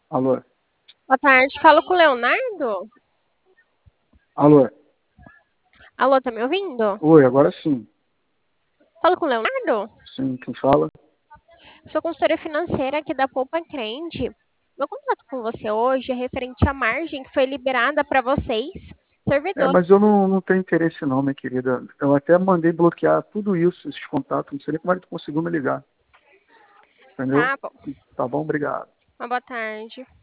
Alô? Boa tarde, falo com o Leonardo. Alô? Alô, tá me ouvindo? Oi, agora sim. Falo com o Leonardo. Sim, quem fala? Sou consultora financeira aqui da Poupa Crente. Meu contato com você hoje é referente à margem que foi liberada para vocês, servidores. Mas eu não tenho interesse não, minha querida. Eu até mandei bloquear tudo isso, esses contatos. Não sei nem como é que tu conseguiu me ligar. Entendeu? Tá bom. Tá bom, obrigado. Uma boa tarde.